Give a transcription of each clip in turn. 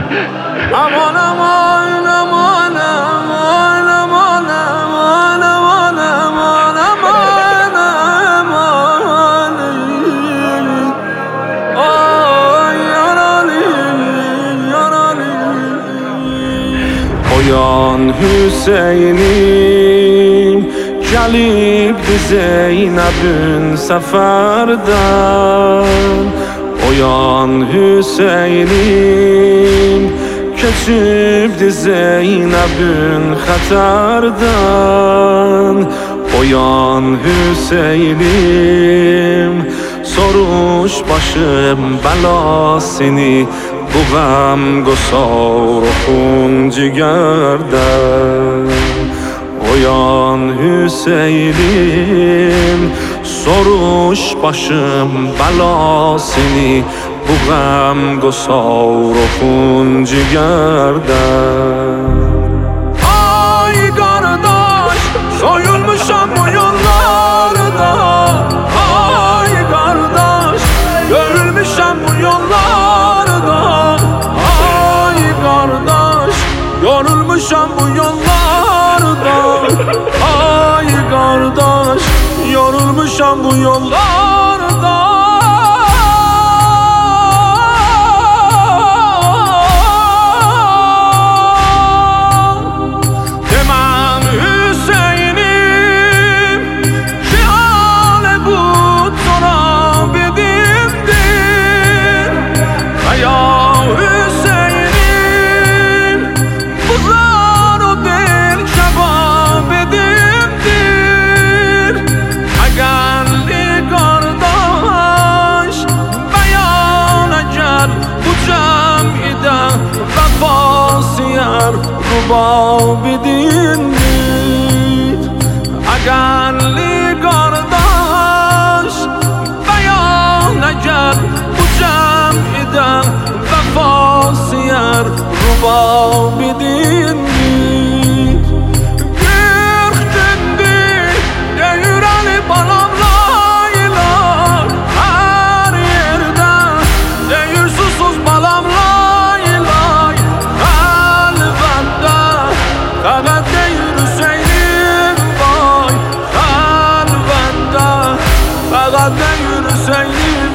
امان امان امان امان امان امان امان امان امان امان آی یارالی یارالی Oyan Hüseyin'im gelibdi Zeynep'in seferden Oyan Hüseyin'im keçibdi Zeynep'in xəterdən Oyan Hüseyin'im soruş başım bəlasını Bu غم گسار و خون جگردن Oyan Hüseyin'im soruş başım bəlasını Bu غم گسار و خون جگردن Ay qardaş soyulmuşam bu yollarda Ay qardaş görülmüşəm bu yollarda Yorulmuşam bu yollarda Ay kardeş Yorulmuşam bu yollarda Demem Hüseyin'im Ki hale bu torab edimdir Aya Rubab dindir Agarli kardeş Beyan eğer bu cem'ide Vefasıyer Rubab dindir Gürktündür Deyüreli balam laylar Her yerde Deyür susuz balam laylar Fəqət deyir Hüseynim vay Xəlvəndə Fəqət deyir Hüseynim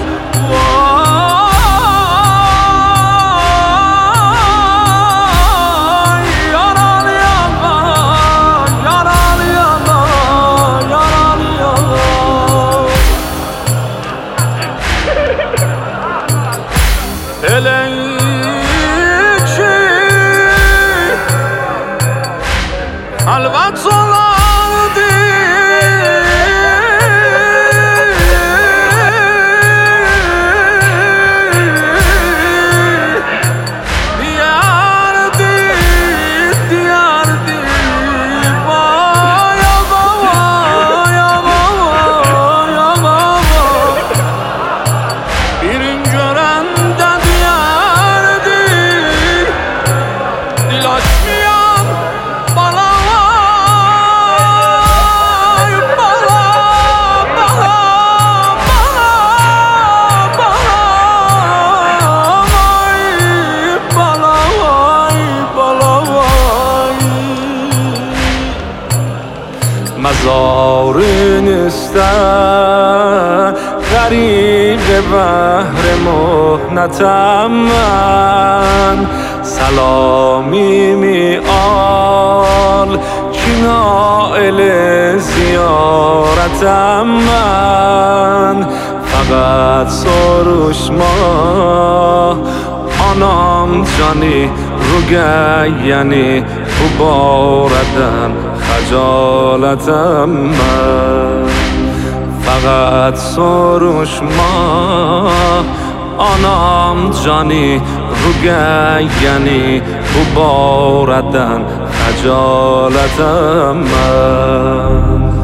vay Yaralı yana Yaralı yana Yaralı yana Elek Halvat solardı Diyardı, diyardı Vay baba, ya baba, ya baba Birin görende diyardı Dil açmayan bana مزارن است غریق بحر مهنتم من سلامی میال کی نائل زیارتم من فقط سروش ما آنام جانی رو گیانی bu barədən xəcalətəm mən Fəqət soruşma anam cani rüqəyyəni Bu barədən xəcalətəm mən